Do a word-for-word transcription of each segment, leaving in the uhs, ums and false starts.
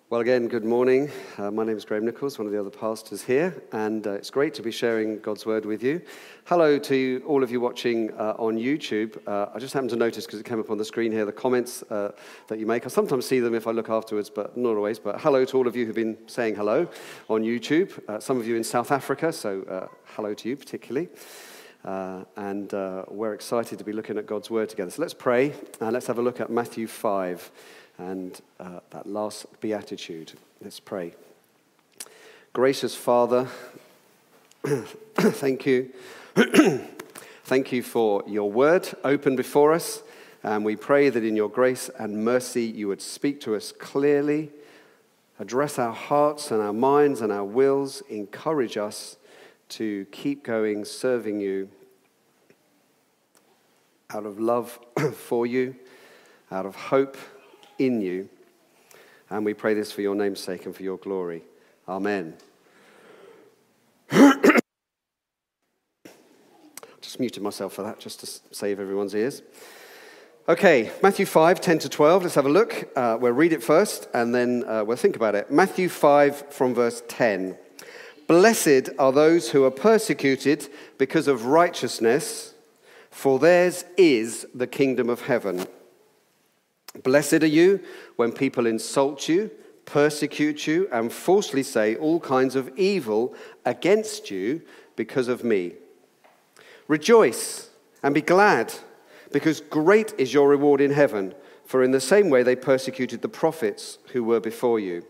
Well, again, good morning. Uh, my name is Graham Nichols, one of the other pastors here, and uh, it's great to be sharing God's Word with you. Hello to all of you watching uh, on YouTube. Uh, I just happened to notice, because it came up on the screen here, the comments uh, that you make. I sometimes see them if I look afterwards, but not always. But hello to all of you who've been saying hello on YouTube. Uh, some of you in South Africa, so uh, hello to you particularly. Uh, and uh, we're excited to be looking at God's Word together. So let's pray, and let's have a look at Matthew five. And uh, that last beatitude. Let's pray. Gracious Father, thank you. Thank you for your word open before us. And we pray that in your grace and mercy you would speak to us clearly, address our hearts and our minds and our wills, encourage us to keep going, serving you out of love for you, out of hope in you, and we pray this for your name's sake and for your glory. Amen. Just muted myself for that, just to save everyone's ears. Okay, Matthew five, ten to twelve, let's have a look. Uh, we'll read it first, and then uh, we'll think about it. Matthew five from verse ten. Blessed are those who are persecuted because of righteousness, for theirs is the kingdom of heaven. Blessed are you when people insult you, persecute you, and falsely say all kinds of evil against you because of me. Rejoice and be glad, because great is your reward in heaven, for in the same way they persecuted the prophets who were before you.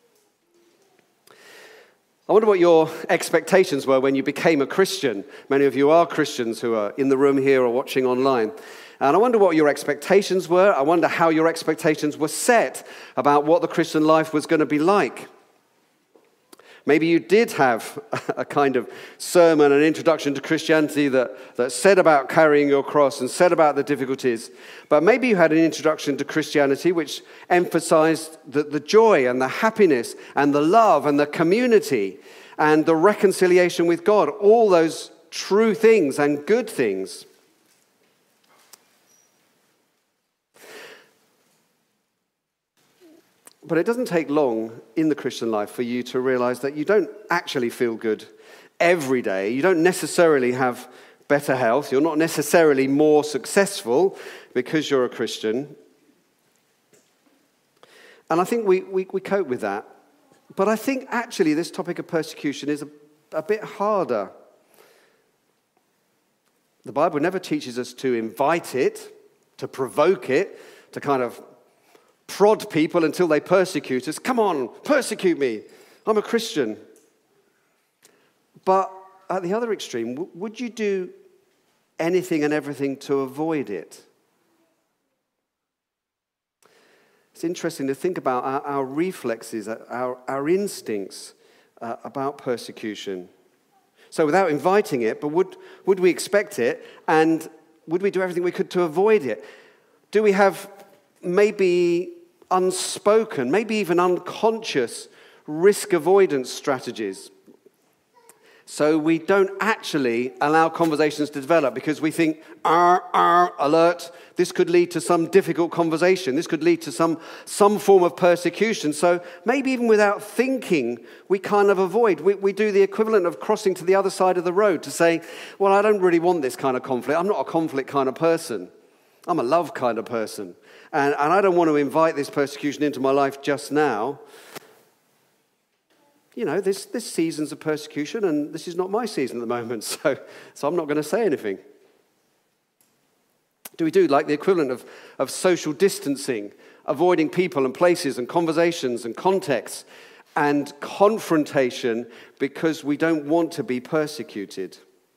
I wonder what your expectations were when you became a Christian. Many of you are Christians who are in the room here or watching online. And I wonder what your expectations were. I wonder how your expectations were set about what the Christian life was going to be like. Maybe you did have a kind of sermon, an introduction to Christianity that, that said about carrying your cross and said about the difficulties. But maybe you had an introduction to Christianity which emphasized the, the joy and the happiness and the love and the community and the reconciliation with God, all those true things and good things. But it doesn't take long in the Christian life for you to realize that you don't actually feel good every day. You don't necessarily have better health. You're not necessarily more successful because you're a Christian. And I think we, we, we cope with that. But I think actually this topic of persecution is a, a bit harder. The Bible never teaches us to invite it, to provoke it, to kind of prod people until they persecute us. Come on, persecute me. I'm a Christian. But at the other extreme, w- would you do anything and everything to avoid it? It's interesting to think about our, our reflexes, our, our instincts uh, about persecution. So without inviting it, but would, would we expect it? And would we do everything we could to avoid it? Do we have maybe unspoken, maybe even unconscious risk avoidance strategies? So we don't actually allow conversations to develop because we think, "Arr, arr, alert, this could lead to some difficult conversation. This could lead to some, some form of persecution." So maybe even without thinking, we kind of avoid. We, we do the equivalent of crossing to the other side of the road to say, well, I don't really want this kind of conflict. I'm not a conflict kind of person. I'm a love kind of person. And, and I don't want to invite this persecution into my life just now. You know, this, this season's of persecution, and this is not my season at the moment, so, so I'm not going to say anything. Do we do like the equivalent of, of social distancing, avoiding people and places and conversations and contexts and confrontation because we don't want to be persecuted?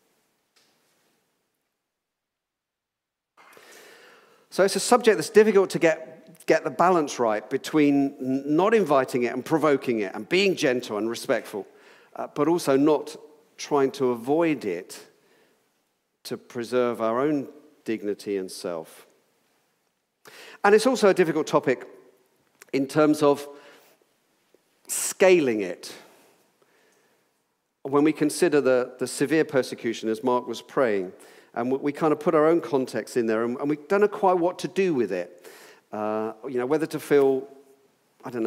So it's a subject that's difficult to get, get the balance right between not inviting it and provoking it and being gentle and respectful, uh, but also not trying to avoid it to preserve our own dignity and self. And it's also a difficult topic in terms of scaling it. When we consider the, the severe persecution, as Mark was praying, and we kind of put our own context in there, and we don't know quite what to do with it. Uh, you know, whether to feel, I don't know,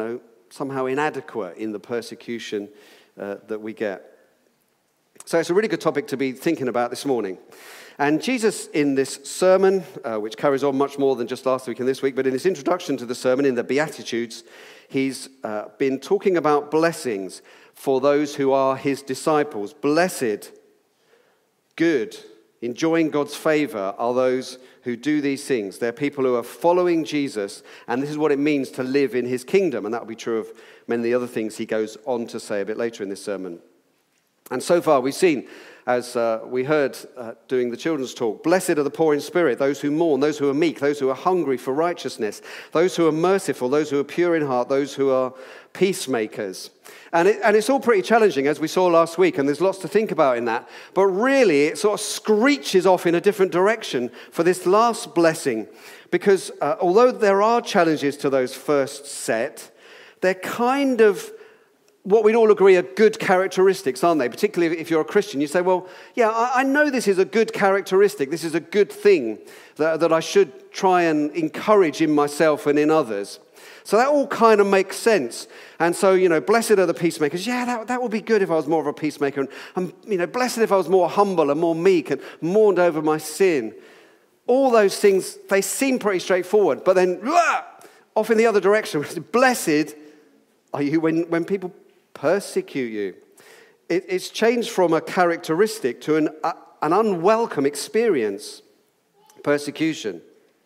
somehow inadequate in the persecution uh, that we get. So it's a really good topic to be thinking about this morning. And Jesus, in this sermon, uh, which carries on much more than just last week and this week, but in his introduction to the sermon, in the Beatitudes, he's uh, been talking about blessings for those who are his disciples. Blessed, good, enjoying God's favor are those who do these things. They're people who are following Jesus, and this is what it means to live in his kingdom. And that will be true of many of the other things he goes on to say a bit later in this sermon. And so far we've seen, as uh, we heard uh, doing the children's talk, blessed are the poor in spirit, those who mourn, those who are meek, those who are hungry for righteousness, those who are merciful, those who are pure in heart, those who are peacemakers. And, it, and it's all pretty challenging, as we saw last week, and there's lots to think about in that. But really, it sort of screeches off in a different direction for this last blessing, because uh, although there are challenges to those first set, they're kind of what we'd all agree are good characteristics, aren't they? Particularly if you're a Christian. You say, well, yeah, I, I know this is a good characteristic. This is a good thing that, that I should try and encourage in myself and in others. So that all kind of makes sense. And so, you know, blessed are the peacemakers. Yeah, that, that would be good if I was more of a peacemaker. And, and, you know, blessed if I was more humble and more meek and mourned over my sin. All those things, they seem pretty straightforward. But then, wah, off in the other direction, blessed are you when, when people persecute you. It, it's changed from a characteristic to an, uh, an unwelcome experience, persecution.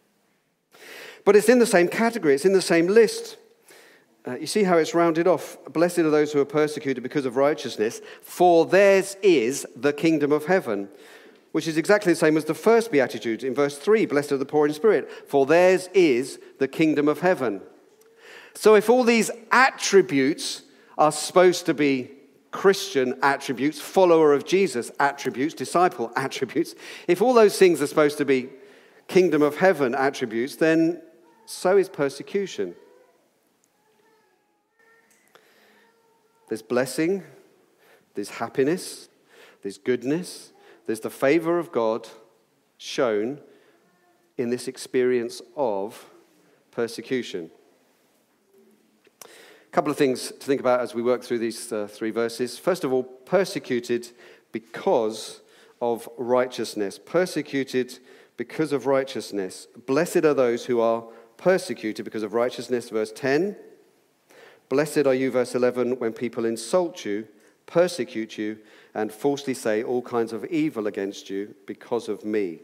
But it's in the same category, it's in the same list. Uh, you see how it's rounded off. Blessed are those who are persecuted because of righteousness, for theirs is the kingdom of heaven, which is exactly the same as the first beatitude in verse three, blessed are the poor in spirit, for theirs is the kingdom of heaven. So if all these attributes are supposed to be Christian attributes, follower of Jesus attributes, disciple attributes, if all those things are supposed to be kingdom of heaven attributes, then so is persecution. There's blessing, there's happiness, there's goodness, there's the favor of God shown in this experience of persecution. A couple of things to think about as we work through these uh, three verses. First of all, persecuted because of righteousness. Persecuted because of righteousness. Blessed are those who are persecuted because of righteousness, verse ten. Blessed are you, verse eleven, when people insult you, persecute you, and falsely say all kinds of evil against you because of me.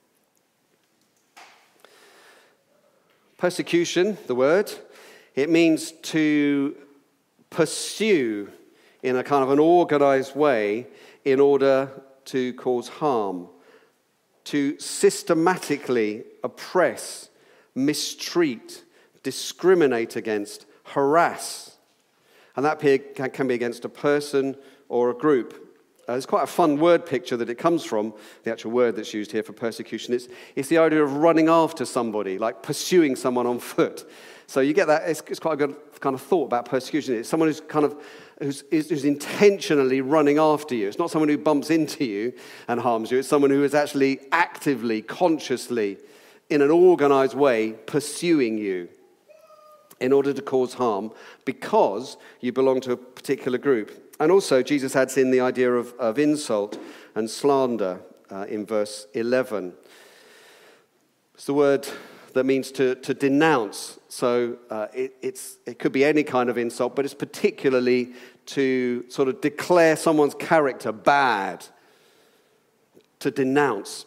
Persecution, the word, it means to pursue in a kind of an organized way in order to cause harm, to systematically oppress, mistreat, discriminate against, harass. And that can be against a person or a group. Uh, it's quite a fun word picture that it comes from, the actual word that's used here for persecution. It's, it's the idea of running after somebody, like pursuing someone on foot. So you get that, it's, it's quite a good kind of thought about persecution. It's someone who's kind of, who's, who's intentionally running after you. It's not someone who bumps into you and harms you. It's someone who is actually actively, consciously, in an organized way, pursuing you in order to cause harm because you belong to a particular group. And also, Jesus adds in the idea of, of insult and slander uh, in verse eleven. It's the word that means to, to denounce. So uh, it, it's, it could be any kind of insult, but it's particularly to sort of declare someone's character bad, to denounce.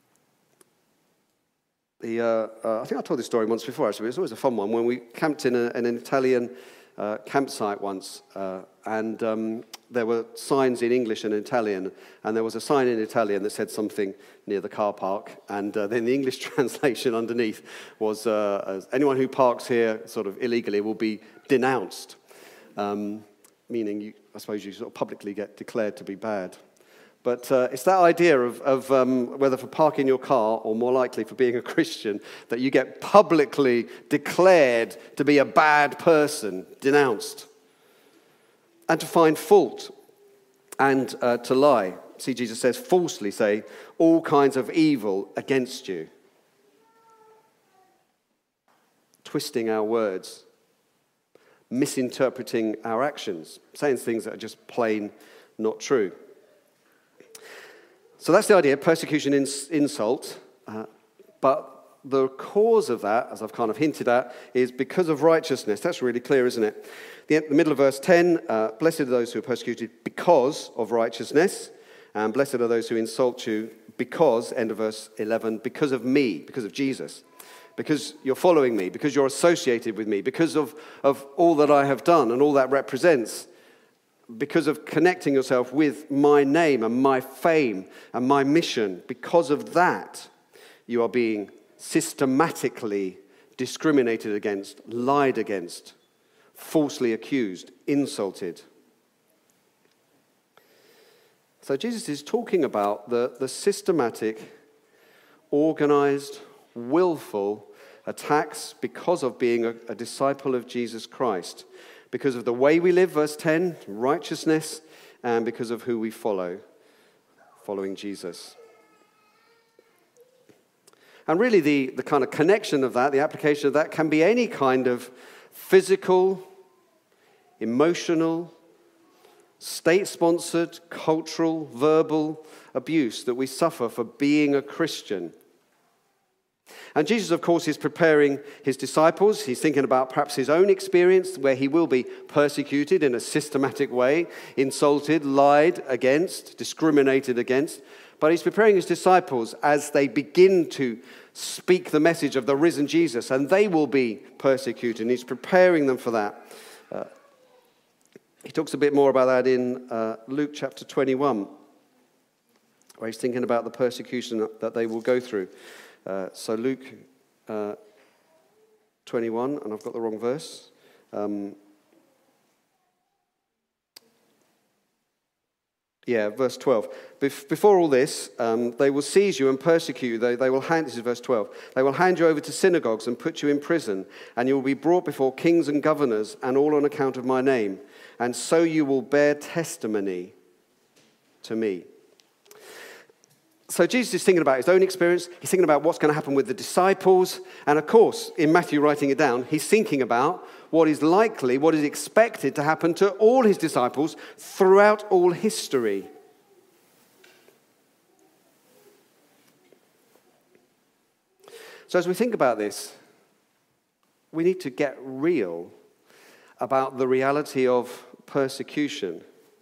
The, uh, uh, I think I told this story once before, actually. It was always a fun one. When we camped in a, an Italian uh, campsite once, uh, and um, there were signs in English and Italian, and there was a sign in Italian that said something near the car park, and uh, then the English translation underneath was, uh, anyone who parks here sort of illegally will be denounced, um, meaning, you, I suppose, you sort of publicly get declared to be bad. But uh, it's that idea of, of um, whether for parking your car or more likely for being a Christian, that you get publicly declared to be a bad person, denounced, and to find fault and uh, to lie. See, Jesus says, falsely say all kinds of evil against you. Twisting our words, misinterpreting our actions, saying things that are just plain not true. So that's the idea, persecution, ins- insult. Uh, but the cause of that, as I've kind of hinted at, is because of righteousness. That's really clear, isn't it? The, the middle of verse ten, uh, blessed are those who are persecuted because of righteousness, and blessed are those who insult you because, end of verse eleven, because of me, because of Jesus. Because you're following me, because you're associated with me, because of, of all that I have done and all that represents, because of connecting yourself with my name and my fame and my mission, because of that, you are being systematically discriminated against, lied against, falsely accused, insulted. So Jesus is talking about the, the systematic, organized, willful attacks because of being a, a disciple of Jesus Christ, because of the way we live, verse ten, righteousness, and because of who we follow, following Jesus. And really the, the kind of connection of that, the application of that, can be any kind of physical, emotional, state-sponsored, cultural, verbal abuse that we suffer for being a Christian. And Jesus, of course, is preparing his disciples. He's thinking about perhaps his own experience where he will be persecuted in a systematic way, insulted, lied against, discriminated against. But he's preparing his disciples as they begin to speak the message of the risen Jesus, and they will be persecuted. And he's preparing them for that. Uh, he talks a bit more about that in uh, Luke chapter twenty-one, where he's thinking about the persecution that they will go through. Uh, so Luke uh, twenty-one, and I've got the wrong verse. Um, yeah, verse twelve. Bef- before all this, um, they will seize you and persecute you. They, they will hand, this is verse twelve. They will hand you over to synagogues and put you in prison, and you will be brought before kings and governors, and all on account of my name. And so you will bear testimony to me. So Jesus is thinking about his own experience. He's thinking about what's going to happen with the disciples. And of course, in Matthew writing it down, he's thinking about what is likely, what is expected to happen to all his disciples throughout all history. So as we think about this, we need to get real about the reality of persecution.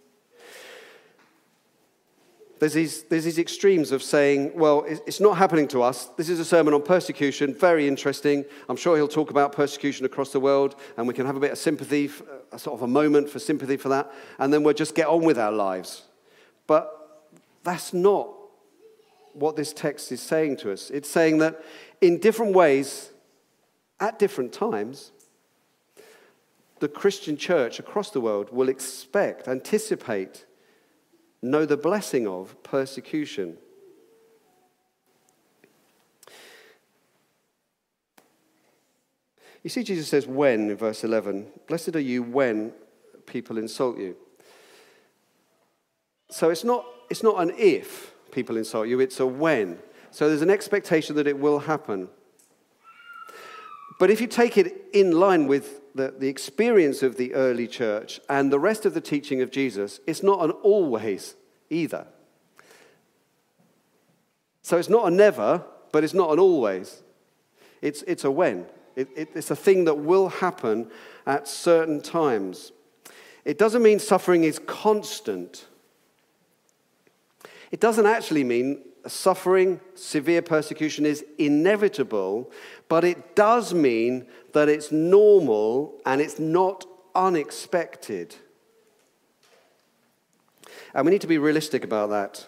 There's these, there's these extremes of saying, well, it's not happening to us. This is a sermon on persecution, very interesting. I'm sure he'll talk about persecution across the world, and we can have a bit of sympathy, a sort of a moment for sympathy for that, and then we'll just get on with our lives. But that's not what this text is saying to us. It's saying that in different ways, at different times, the Christian church across the world will expect, anticipate, know the blessing of persecution. You see, Jesus says when in verse eleven. Blessed are you when people insult you. So it's not, it's not an if people insult you, it's a when. So there's an expectation that it will happen. But if you take it in line with the, the experience of the early church and the rest of the teaching of Jesus, it's not an always either. So it's not a never, but it's not an always. It's, it's a when. It, it, it's a thing that will happen at certain times. It doesn't mean suffering is constant. It doesn't actually mean suffering, severe persecution is inevitable, but it does mean that it's normal and it's not unexpected. And we need to be realistic about that.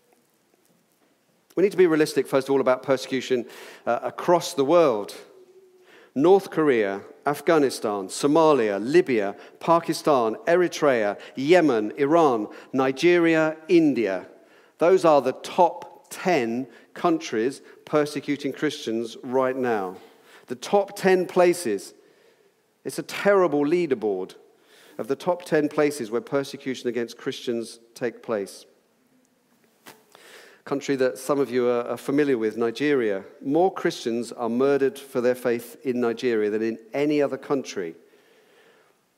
We need to be realistic, first of all, about persecution uh, across the world. North Korea, Afghanistan, Somalia, Libya, Pakistan, Eritrea, Yemen, Iran, Nigeria, India. Those are the top ten countries persecuting Christians right now. The top ten places. It's a terrible leaderboard of the top ten places where persecution against Christians take place. Country that some of you are familiar with, Nigeria. More Christians are murdered for their faith in Nigeria than in any other country.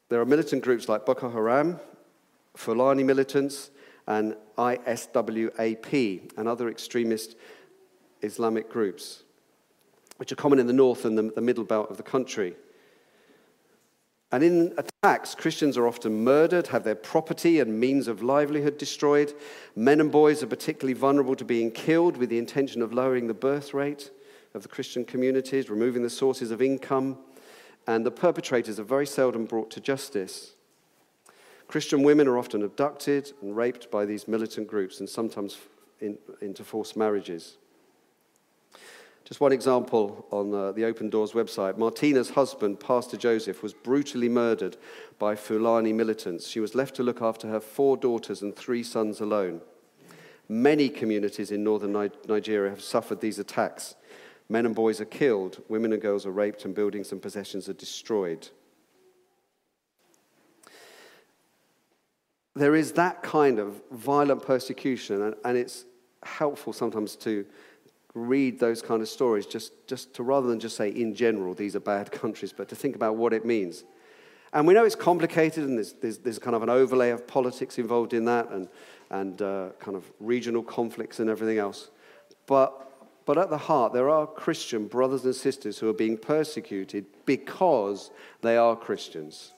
There are militant groups like Boko Haram, Fulani militants, and I S W A P, and other extremist Islamic groups, which are common in the north and the, the middle belt of the country. And in attacks, Christians are often murdered, have their property and means of livelihood destroyed. Men and boys are particularly vulnerable to being killed with the intention of lowering the birth rate of the Christian communities, removing the sources of income, and the perpetrators are very seldom brought to justice. Christian women are often abducted and raped by these militant groups and sometimes in, into forced marriages. Just one example on uh, the Open Doors website. Martina's husband, Pastor Joseph, was brutally murdered by Fulani militants. She was left to look after her four daughters and three sons alone. Many communities in northern Ni- Nigeria have suffered these attacks. Men and boys are killed, women and girls are raped, and buildings and possessions are destroyed. There is that kind of violent persecution, and, and it's helpful sometimes to read those kind of stories, just, just to rather than just say in general these are bad countries, but to think about what it means. And we know it's complicated, and there's, there's, there's kind of an overlay of politics involved in that, and, and uh, kind of regional conflicts and everything else. But, but at the heart, there are Christian brothers and sisters who are being persecuted because they are Christians.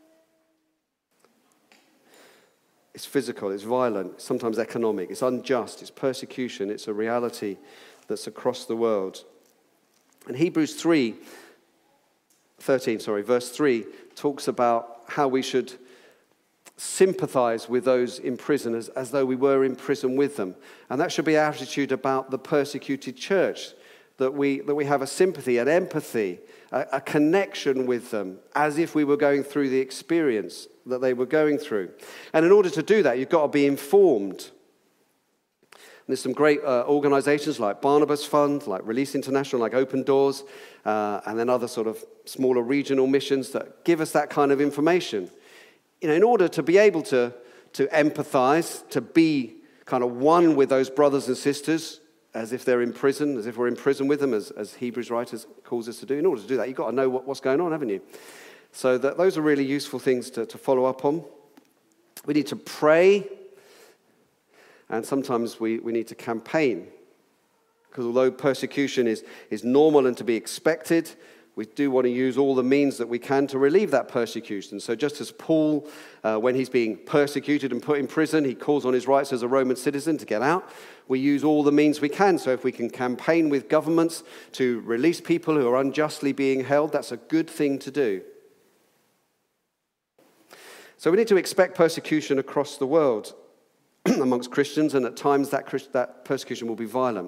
It's physical, it's violent, sometimes economic, it's unjust, it's persecution, it's a reality that's across the world. And Hebrews three, thirteen, sorry, verse three talks about how we should sympathize with those in prison as, as though we were in prison with them. And that should be our attitude about the persecuted church, that we, that we have a sympathy, an empathy, a, a connection with them, as if we were going through the experience that they were going through. And in order to do that, you've got to be informed. There's some great uh, organizations like Barnabas Fund, like Release International, like Open Doors, uh, and then other sort of smaller regional missions that give us that kind of information. You know, in order to be able to, to empathize, to be kind of one with those brothers and sisters, as if they're in prison, as if we're in prison with them, as, as Hebrews writers calls us to do. In order to do that, you've got to know what, what's going on, haven't you? So that, those are really useful things to, to follow up on. We need to pray. And sometimes we, we need to campaign. Because although persecution is, is normal and to be expected, we do want to use all the means that we can to relieve that persecution. So just as Paul, uh, when he's being persecuted and put in prison, he calls on his rights as a Roman citizen to get out, we use all the means we can. So if we can campaign with governments to release people who are unjustly being held, that's a good thing to do. So we need to expect persecution across the world amongst Christians, and at times that, that persecution will be violent.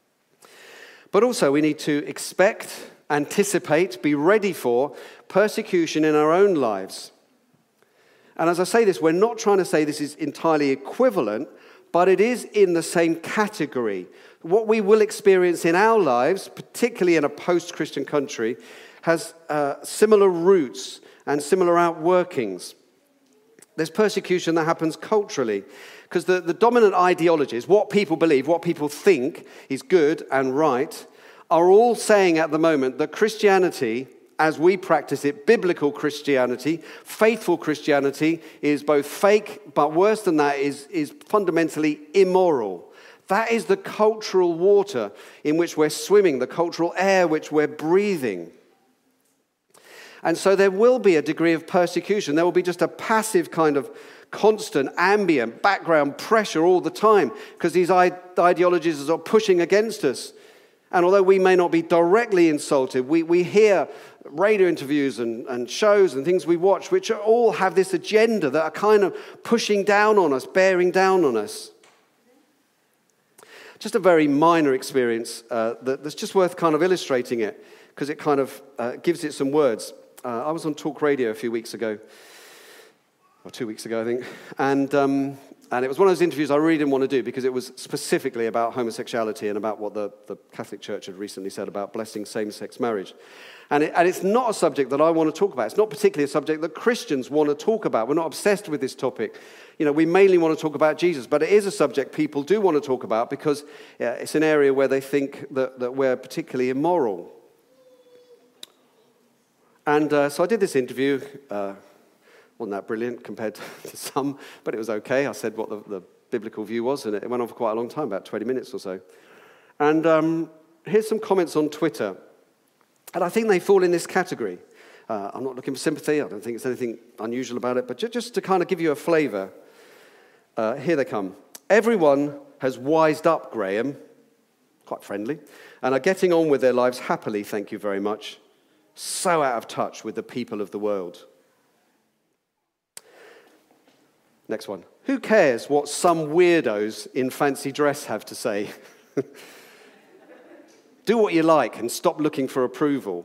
But also we need to expect, anticipate, be ready for persecution in our own lives. And as I say this, we're not trying to say this is entirely equivalent, but it is in the same category. What we will experience in our lives, particularly in a post-Christian country, has uh, similar roots and similar outworkings. There's persecution that happens culturally, because the, the dominant ideologies, what people believe, what people think is good and right, are all saying at the moment that Christianity, as we practice it, biblical Christianity, faithful Christianity, is both fake, but worse than that, is, is fundamentally immoral. That is the cultural water in which we're swimming, the cultural air which we're breathing. And so there will be a degree of persecution. There will be just a passive kind of constant ambient background pressure all the time because these ideologies are pushing against us. And although we may not be directly insulted, we, we hear radio interviews and, and shows and things we watch which are, all have this agenda that are kind of pushing down on us, bearing down on us. Just a very minor experience uh, that, that's just worth kind of illustrating it because it kind of uh, gives it some words. Uh, I was on Talk Radio a few weeks ago, or two weeks ago, I think, and um, and it was one of those interviews I really didn't want to do because it was specifically about homosexuality and about what the, the Catholic Church had recently said about blessing same-sex marriage. And, it, and it's not a subject that I want to talk about. It's not particularly a subject that Christians want to talk about. We're not obsessed with this topic. You know, we mainly want to talk about Jesus, but it is a subject people do want to talk about because yeah, it's an area where they think that, that we're particularly immoral. And uh, so I did this interview. Uh, Wasn't that brilliant compared to some, but it was okay. I said what the, the biblical view was, and it went on for quite a long time, about twenty minutes or so. And um, here's some comments on Twitter. And I think they fall in this category. Uh, I'm not looking for sympathy. I don't think it's anything unusual about it. But ju- just to kind of give you a flavor, uh, here they come. Everyone has wised up, Graham. Quite friendly. And are getting on with their lives happily, thank you very much. So out of touch with the people of the world. Next one. Who cares what some weirdos in fancy dress have to say? Do what you like and stop looking for approval.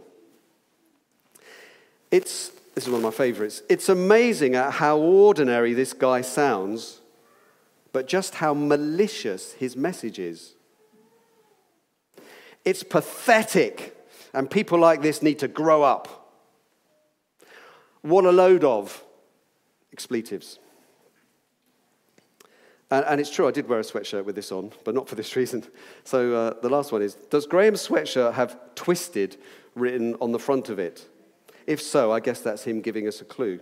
It's, this is one of my favorites. It's amazing at how ordinary this guy sounds, but just how malicious his message is. It's pathetic, and people like this need to grow up. What a load of expletives. And, and it's true, I did wear a sweatshirt with this on, but not for this reason. So uh, the last one is, does Graham's sweatshirt have twisted written on the front of it? If so, I guess that's him giving us a clue.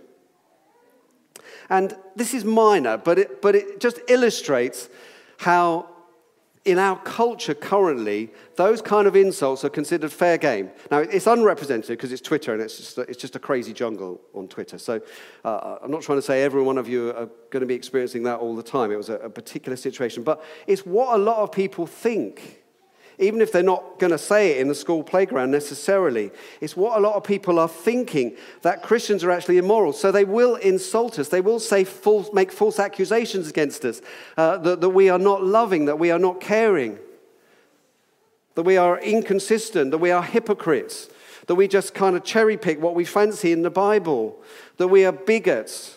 And this is minor, but it, but it just illustrates how in our culture currently, those kind of insults are considered fair game. Now, it's unrepresented because it's Twitter and it's just, a, it's just a crazy jungle on Twitter. So uh, I'm not trying to say every one of you are going to be experiencing that all the time. It was a, a particular situation. But it's what a lot of people think. Even if they're not going to say it in the school playground necessarily, it's what a lot of people are thinking, that Christians are actually immoral. So they will insult us. They will say false, make false accusations against us, uh, that, that we are not loving, that we are not caring, that we are inconsistent, that we are hypocrites, that we just kind of cherry pick what we fancy in the Bible, that we are bigots.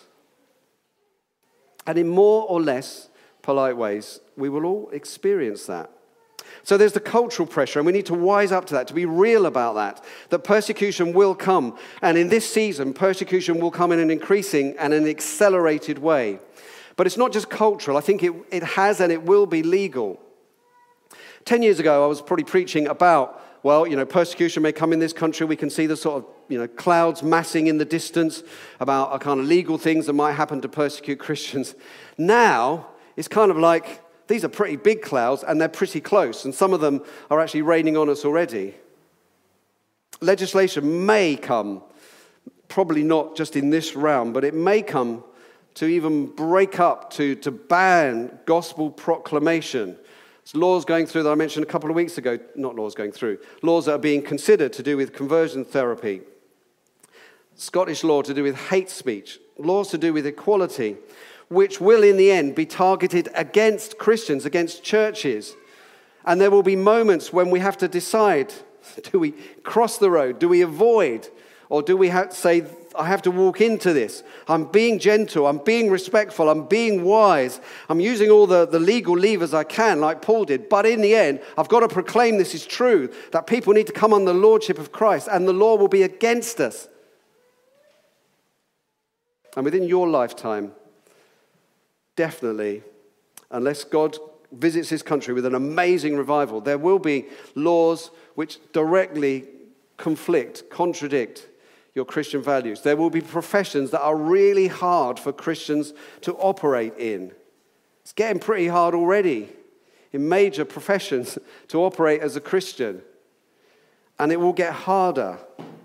And in more or less polite ways, we will all experience that. So there's the cultural pressure, and we need to wise up to that, to be real about that, that persecution will come. And in this season, persecution will come in an increasing and an accelerated way. But it's not just cultural. I think it, it has and it will be legal. Ten years ago, I was probably preaching about, well, you know, persecution may come in this country. We can see the sort of, you know, clouds massing in the distance about a kind of legal things that might happen to persecute Christians. Now, it's kind of like, these are pretty big clouds, and they're pretty close, and some of them are actually raining on us already. Legislation may come, probably not just in this round, but it may come to even break up, to, to ban gospel proclamation. There's laws going through that I mentioned a couple of weeks ago, not laws going through, laws that are being considered to do with conversion therapy, Scottish law to do with hate speech, laws to do with equality, which will in the end be targeted against Christians, against churches. And there will be moments when we have to decide, do we cross the road, do we avoid, or do we have to say, I have to walk into this. I'm being gentle, I'm being respectful, I'm being wise, I'm using all the, the legal levers I can, like Paul did, but in the end, I've got to proclaim this is true, that people need to come under the lordship of Christ, and the law will be against us. And within your lifetime, definitely, unless God visits his country with an amazing revival, there will be laws which directly conflict, contradict your Christian values. There will be professions that are really hard for Christians to operate in. It's getting pretty hard already in major professions to operate as a Christian. And it will get harder.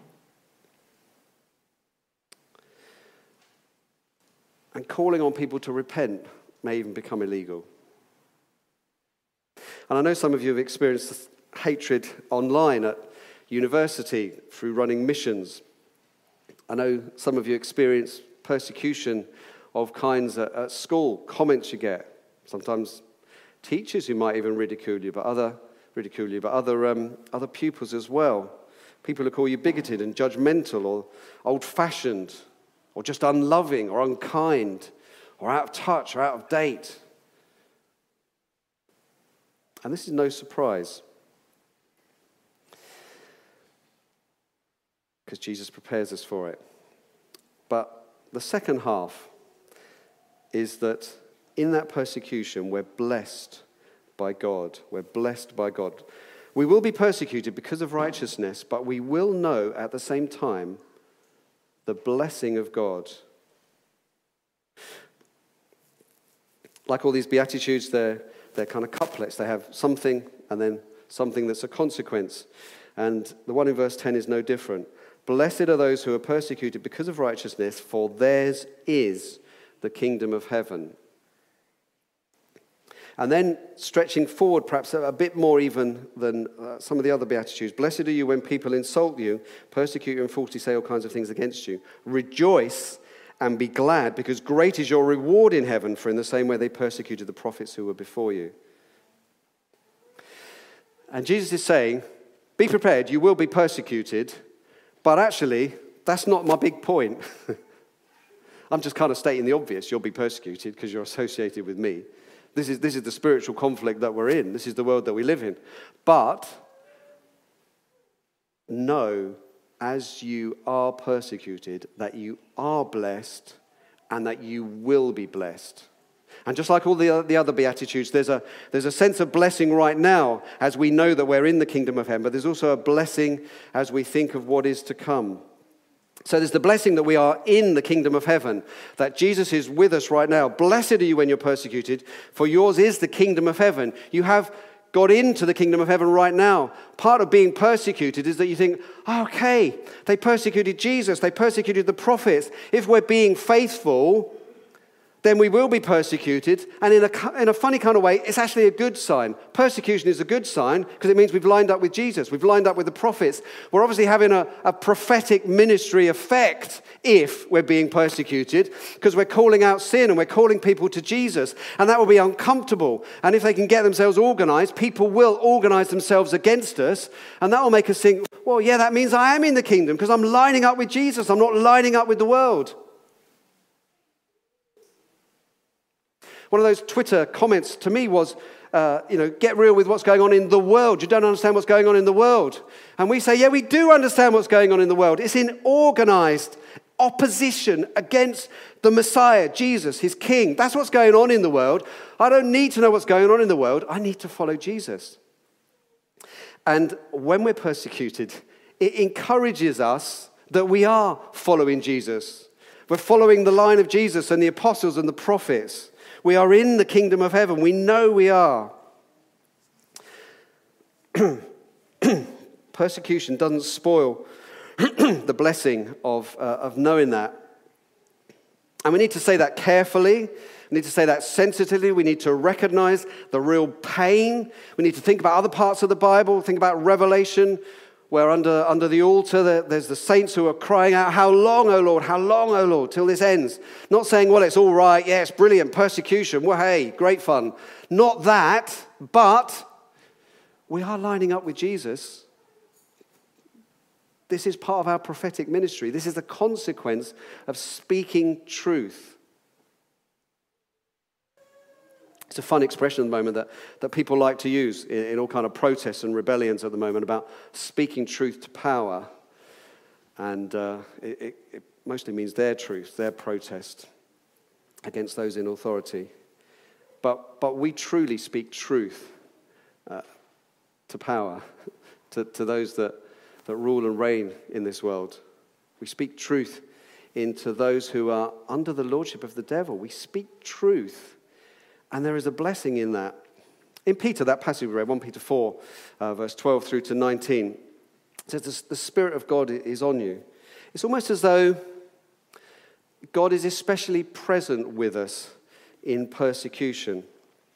And calling on people to repent may even become illegal. And I know some of you have experienced hatred online at university through running missions. I know some of you experience persecution of kinds at, at school, comments you get. Sometimes teachers who might even ridicule you, but other ridicule you, but other um, other pupils as well. People who call you bigoted and judgmental or old-fashioned, or just unloving, or unkind, or out of touch, or out of date. And this is no surprise, because Jesus prepares us for it. But the second half is that in that persecution, we're blessed by God. We're blessed by God. We will be persecuted because of righteousness, but we will know at the same time the blessing of God Like all these Beatitudes, they're, they're kind of couplets. They have something and then something that's a consequence. And the one in verse ten is no different. Blessed are those who are persecuted because of righteousness, for theirs is the kingdom of heaven. And then stretching forward perhaps a bit more even than uh, some of the other Beatitudes. Blessed are you when people insult you, persecute you, and falsely say all kinds of things against you. Rejoice and be glad, because great is your reward in heaven, for in the same way they persecuted the prophets who were before you. And Jesus is saying, be prepared, you will be persecuted, but actually, that's not my big point. I'm just kind of stating the obvious. You'll be persecuted because you're associated with me. This is, this is the spiritual conflict that we're in. This is the world that we live in. But know, as you are persecuted, that you are blessed and that you will be blessed. And just like all the, the other Beatitudes, there's a, there's a sense of blessing right now as we know that we're in the kingdom of heaven, but there's also a blessing as we think of what is to come. So there's the blessing that we are in the kingdom of heaven, that Jesus is with us right now. Blessed are you when you're persecuted, for yours is the kingdom of heaven. You have got into the kingdom of heaven right now. Part of being persecuted is that you think, oh, okay, they persecuted Jesus, they persecuted the prophets. If we're being faithful, then we will be persecuted. And in a, in a funny kind of way, it's actually a good sign. Persecution is a good sign because it means we've lined up with Jesus. We've lined up with the prophets. We're obviously having a, a prophetic ministry effect if we're being persecuted, because we're calling out sin and we're calling people to Jesus. And that will be uncomfortable. And if they can get themselves organized, people will organize themselves against us. And that will make us think, well, yeah, that means I am in the kingdom because I'm lining up with Jesus. I'm not lining up with the world. One of those Twitter comments to me was, uh, you know, get real with what's going on in the world. You don't understand what's going on in the world. And we say, yeah, we do understand what's going on in the world. It's in organized opposition against the Messiah, Jesus, his king. That's what's going on in the world. I don't need to know what's going on in the world. I need to follow Jesus. And when we're persecuted, it encourages us that we are following Jesus. We're following the line of Jesus and the apostles and the prophets. We are in the kingdom of heaven. We know we are. Persecution doesn't spoil the blessing of, uh, of knowing that. And we need to say that carefully. We need to say that sensitively. We need to recognize the real pain. We need to think about other parts of the Bible. Think about Revelation, where under, under the altar there's the saints who are crying out, how long, O Lord, how long, O Lord, till this ends. Not saying, well, it's all right, yeah, it's brilliant, persecution, well, hey, great fun. Not that, but we are lining up with Jesus. This is part of our prophetic ministry. This is the consequence of speaking truth. It's a fun expression at the moment that, that people like to use in, in all kind of protests and rebellions at the moment about speaking truth to power. And uh, it, it, it mostly means their truth, their protest against those in authority. But, but we truly speak truth uh, to power, to, to those that, that rule and reign in this world. We speak truth into those who are under the lordship of the devil. We speak truth. And there is a blessing in that. In Peter, that passage we read, First Peter four, uh, verse twelve through to nineteen, it says, the Spirit of God is on you. It's almost as though God is especially present with us in persecution.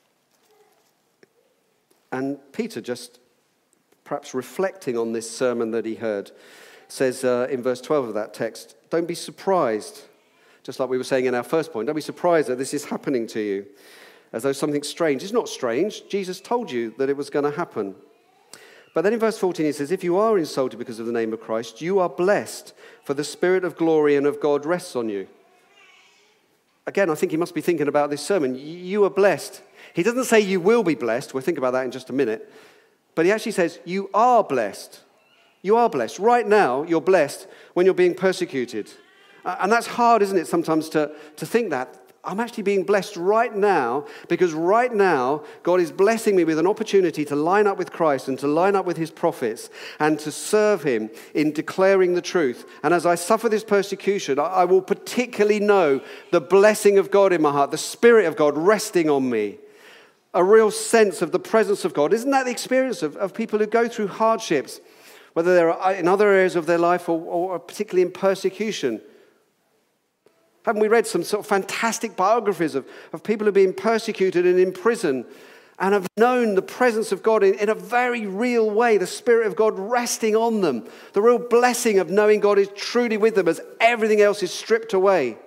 And Peter, just perhaps reflecting on this sermon that he heard, says uh, in verse twelve of that text, don't be surprised, just like we were saying in our first point, don't be surprised that this is happening to you, as though something strange. It's not strange. Jesus told you that it was going to happen. But then in verse fourteen he says, if you are insulted because of the name of Christ, you are blessed, for the Spirit of glory and of God rests on you. Again, I think he must be thinking about this sermon. You are blessed. He doesn't say you will be blessed. We'll think about that in just a minute. But he actually says you are blessed. You are blessed. Right now, you're blessed when you're being persecuted. And that's hard, isn't it, sometimes to, to think that. I'm actually being blessed right now because right now God is blessing me with an opportunity to line up with Christ and to line up with his prophets and to serve him in declaring the truth. And as I suffer this persecution, I will particularly know the blessing of God in my heart, the Spirit of God resting on me, a real sense of the presence of God. Isn't that the experience of, of people who go through hardships, whether they're in other areas of their life or, or particularly in persecution? Haven't we read some sort of fantastic biographies of, of people who have been persecuted and in prison and have known the presence of God in, in a very real way, the Spirit of God resting on them, the real blessing of knowing God is truly with them as everything else is stripped away.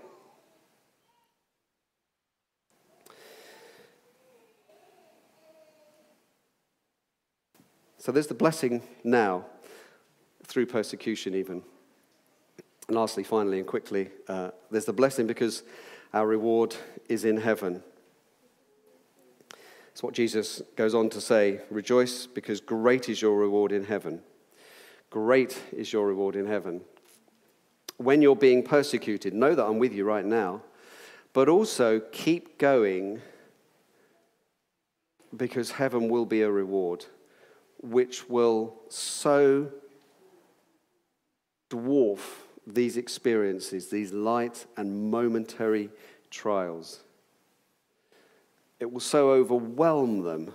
So there's the blessing now, through persecution even. And lastly, finally, and quickly, uh, there's the blessing because our reward is in heaven. It's what Jesus goes on to say, rejoice because great is your reward in heaven. Great is your reward in heaven. When you're being persecuted, know that I'm with you right now, but also keep going because heaven will be a reward which will so dwarf these experiences, these light and momentary trials. It will so overwhelm them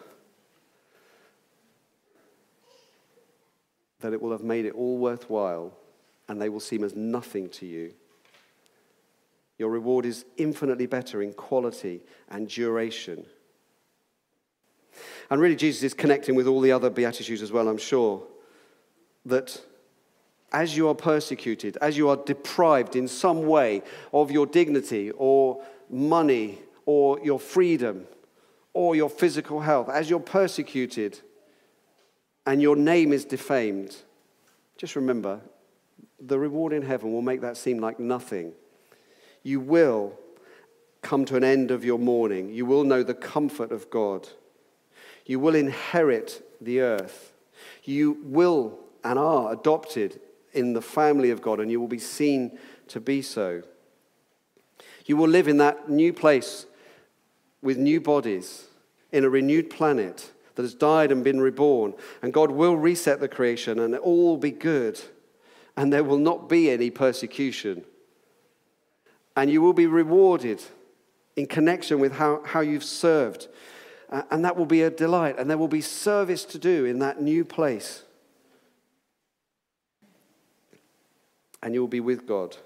that it will have made it all worthwhile and they will seem as nothing to you. Your reward is infinitely better in quality and duration. And really Jesus is connecting with all the other Beatitudes as well, I'm sure, that as you are persecuted, as you are deprived in some way of your dignity or money or your freedom or your physical health, as you're persecuted and your name is defamed, just remember, the reward in heaven will make that seem like nothing. You will come to an end of your mourning. You will know the comfort of God. You will inherit the earth. You will and are adopted in the family of God, and you will be seen to be so. You will live in that new place with new bodies, in a renewed planet that has died and been reborn, and God will reset the creation, and it all will be good, and there will not be any persecution. And you will be rewarded in connection with how, how you've served, uh, and that will be a delight, and there will be service to do in that new place. And you will be with God.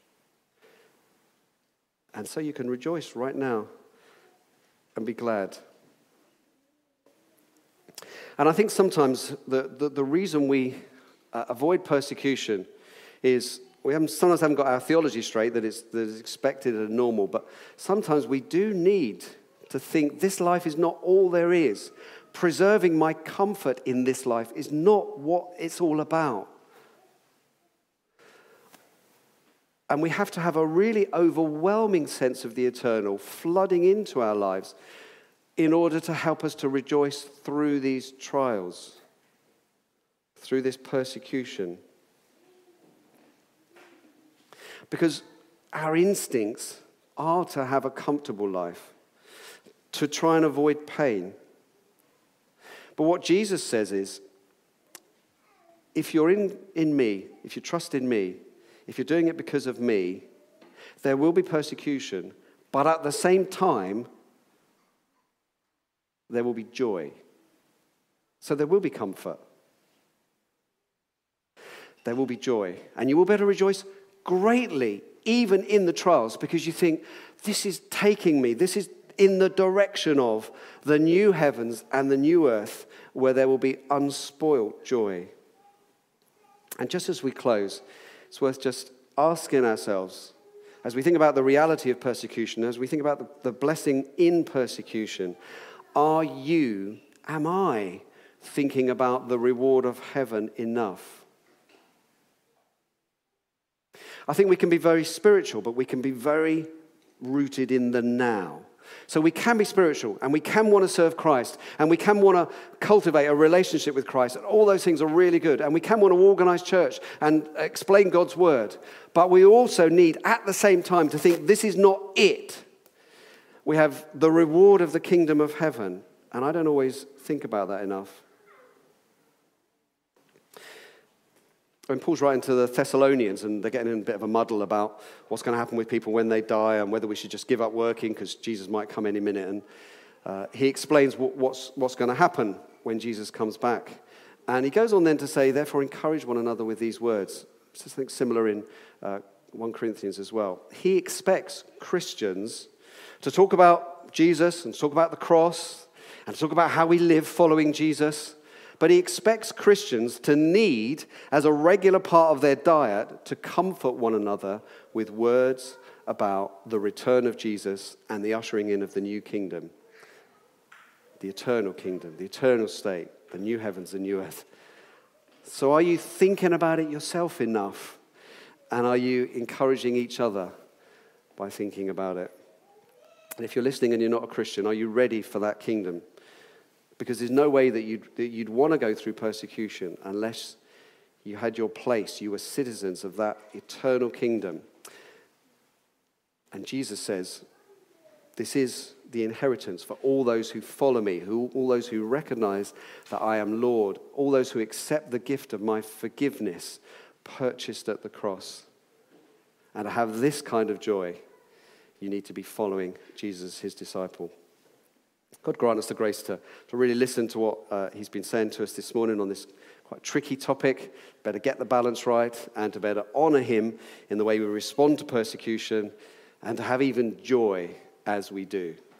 And so you can rejoice right now and be glad. And I think sometimes the, the, the reason we uh, avoid persecution is we haven't, sometimes haven't got our theology straight, that it's, that it's expected and normal, but sometimes we do need to think this life is not all there is. Preserving my comfort in this life is not what it's all about. And we have to have a really overwhelming sense of the eternal flooding into our lives in order to help us to rejoice through these trials, through this persecution. Because our instincts are to have a comfortable life, to try and avoid pain. But what Jesus says is, if you're in, in me, if you trust in me, if you're doing it because of me, there will be persecution, but at the same time, there will be joy. So there will be comfort. There will be joy. And you will better rejoice greatly, even in the trials, because you think, this is taking me, this is in the direction of the new heavens and the new earth, where there will be unspoilt joy. And just as we close, it's worth just asking ourselves, as we think about the reality of persecution, as we think about the, the blessing in persecution, are you, am I, thinking about the reward of heaven enough? I think we can be very spiritual, but we can be very rooted in the now. So we can be spiritual, and we can want to serve Christ, and we can want to cultivate a relationship with Christ, and all those things are really good, and we can want to organize church and explain God's word, but we also need, at the same time, to think this is not it. We have the reward of the kingdom of heaven. And I don't always think about that enough. When Paul's writing to the Thessalonians, and they're getting in a bit of a muddle about what's going to happen with people when they die and whether we should just give up working because Jesus might come any minute. And uh, he explains what, what's, what's going to happen when Jesus comes back. And he goes on then to say, therefore, encourage one another with these words. It's something similar in uh, First Corinthians as well. He expects Christians to talk about Jesus and talk about the cross and talk about how we live following Jesus. But he expects Christians to need, as a regular part of their diet, to comfort one another with words about the return of Jesus and the ushering in of the new kingdom. The eternal kingdom, the eternal state, the new heavens, the new earth. So are you thinking about it yourself enough? And are you encouraging each other by thinking about it? And if you're listening and you're not a Christian, are you ready for that kingdom? Because there's no way that you'd, that you'd want to go through persecution unless you had your place. You were citizens of that eternal kingdom. And Jesus says, this is the inheritance for all those who follow me, who, all those who recognize that I am Lord, all those who accept the gift of my forgiveness purchased at the cross. And to have this kind of joy, you need to be following Jesus, his disciple. God grant us the grace to, to really listen to what uh, he's been saying to us this morning on this quite tricky topic. Better get the balance right and to better honor him in the way we respond to persecution and to have even joy as we do.